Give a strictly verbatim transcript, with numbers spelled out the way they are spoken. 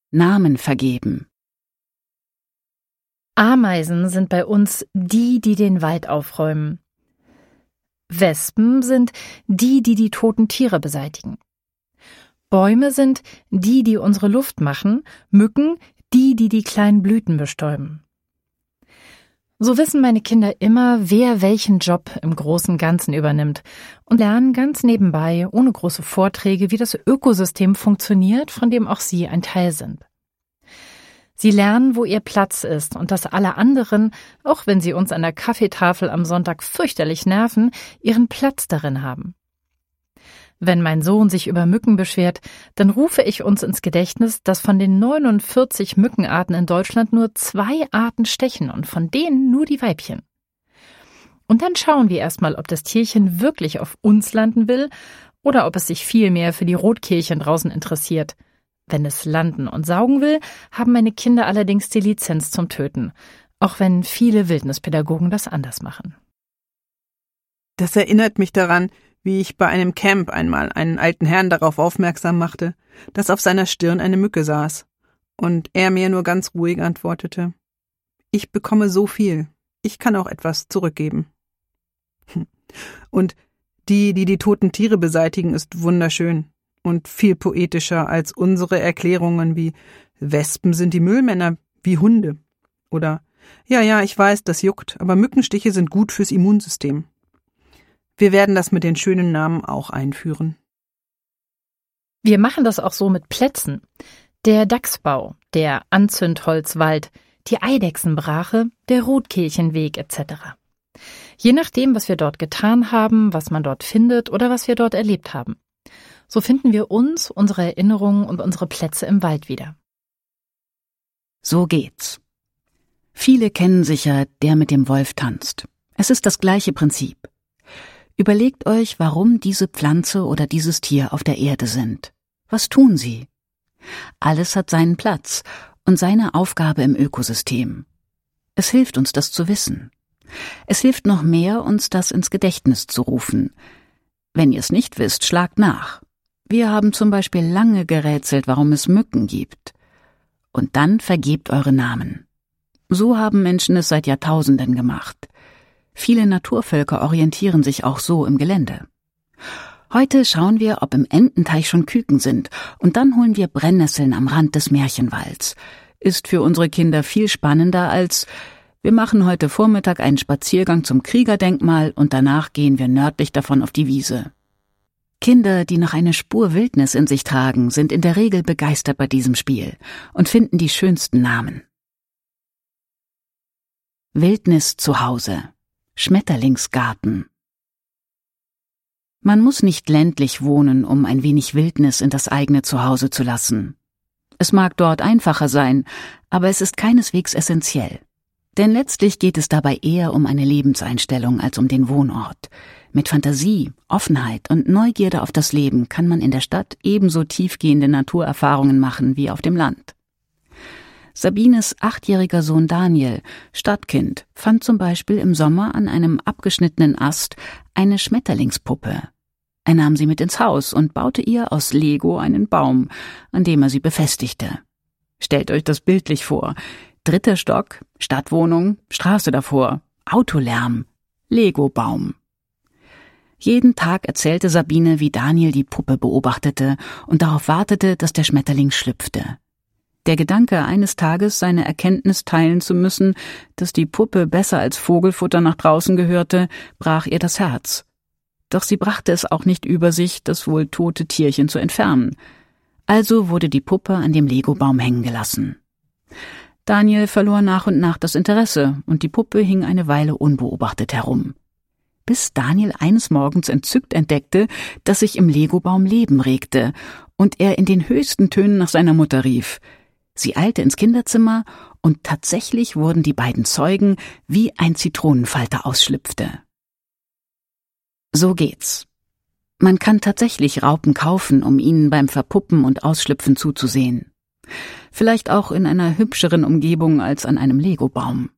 Namen vergeben. Ameisen sind bei uns die, die den Wald aufräumen. Wespen sind die, die die toten Tiere beseitigen. Bäume sind die, die unsere Luft machen, Mücken die, die die kleinen Blüten bestäuben. So wissen meine Kinder immer, wer welchen Job im großen Ganzen übernimmt und lernen ganz nebenbei, ohne große Vorträge, wie das Ökosystem funktioniert, von dem auch sie ein Teil sind. Sie lernen, wo ihr Platz ist und dass alle anderen, auch wenn sie uns an der Kaffeetafel am Sonntag fürchterlich nerven, ihren Platz darin haben. Wenn mein Sohn sich über Mücken beschwert, dann rufe ich uns ins Gedächtnis, dass von den neunundvierzig Mückenarten in Deutschland nur zwei Arten stechen und von denen nur die Weibchen. Und dann schauen wir erstmal, ob das Tierchen wirklich auf uns landen will oder ob es sich vielmehr für die Rotkehlchen draußen interessiert. Wenn es landen und saugen will, haben meine Kinder allerdings die Lizenz zum Töten, auch wenn viele Wildnispädagogen das anders machen. Das erinnert mich daran, wie ich bei einem Camp einmal einen alten Herrn darauf aufmerksam machte, dass auf seiner Stirn eine Mücke saß, und er mir nur ganz ruhig antwortete: Ich bekomme so viel, ich kann auch etwas zurückgeben. Und die, die die toten Tiere beseitigen, ist wunderschön und viel poetischer als unsere Erklärungen wie Wespen sind die Müllmänner, wie Hunde. Oder ja, ja, ich weiß, das juckt, aber Mückenstiche sind gut fürs Immunsystem. Wir werden das mit den schönen Namen auch einführen. Wir machen das auch so mit Plätzen. Der Dachsbau, der Anzündholzwald, die Eidechsenbrache, der Rotkehlchenweg et cetera. Je nachdem, was wir dort getan haben, was man dort findet oder was wir dort erlebt haben. So finden wir uns, unsere Erinnerungen und unsere Plätze im Wald wieder. So geht's. Viele kennen sicher Der mit dem Wolf tanzt. Es ist das gleiche Prinzip. Überlegt euch, warum diese Pflanze oder dieses Tier auf der Erde sind. Was tun sie? Alles hat seinen Platz und seine Aufgabe im Ökosystem. Es hilft uns, das zu wissen. Es hilft noch mehr, uns das ins Gedächtnis zu rufen. Wenn ihr es nicht wisst, schlagt nach. Wir haben zum Beispiel lange gerätselt, warum es Mücken gibt. Und dann vergebt eure Namen. So haben Menschen es seit Jahrtausenden gemacht. Viele Naturvölker orientieren sich auch so im Gelände. Heute schauen wir, ob im Ententeich schon Küken sind, und dann holen wir Brennnesseln am Rand des Märchenwalds. Ist für unsere Kinder viel spannender als: Wir machen heute Vormittag einen Spaziergang zum Kriegerdenkmal und danach gehen wir nördlich davon auf die Wiese. Kinder, die noch eine Spur Wildnis in sich tragen, sind in der Regel begeistert bei diesem Spiel und finden die schönsten Namen. Wildnis zu Hause. Schmetterlingsgarten. Man muss nicht ländlich wohnen, um ein wenig Wildnis in das eigene Zuhause zu lassen. Es mag dort einfacher sein, aber es ist keineswegs essentiell. Denn letztlich geht es dabei eher um eine Lebenseinstellung als um den Wohnort. Mit Fantasie, Offenheit und Neugierde auf das Leben kann man in der Stadt ebenso tiefgehende Naturerfahrungen machen wie auf dem Land. Sabines achtjähriger Sohn Daniel, Stadtkind, fand zum Beispiel im Sommer an einem abgeschnittenen Ast eine Schmetterlingspuppe. Er nahm sie mit ins Haus und baute ihr aus Lego einen Baum, an dem er sie befestigte. Stellt euch das bildlich vor. Dritter Stock, Stadtwohnung, Straße davor, Autolärm, Lego-Baum. Jeden Tag erzählte Sabine, wie Daniel die Puppe beobachtete und darauf wartete, dass der Schmetterling schlüpfte. Der Gedanke, eines Tages seine Erkenntnis teilen zu müssen, dass die Puppe besser als Vogelfutter nach draußen gehörte, brach ihr das Herz. Doch sie brachte es auch nicht über sich, das wohl tote Tierchen zu entfernen. Also wurde die Puppe an dem Lego-Baum hängen gelassen. Daniel verlor nach und nach das Interesse und die Puppe hing eine Weile unbeobachtet herum. Bis Daniel eines Morgens entzückt entdeckte, dass sich im Lego-Baum Leben regte und er in den höchsten Tönen nach seiner Mutter rief. Sie eilte ins Kinderzimmer und tatsächlich wurden die beiden Zeugen, wie ein Zitronenfalter ausschlüpfte. So geht's. Man kann tatsächlich Raupen kaufen, um ihnen beim Verpuppen und Ausschlüpfen zuzusehen. Vielleicht auch in einer hübscheren Umgebung als an einem Lego-Baum.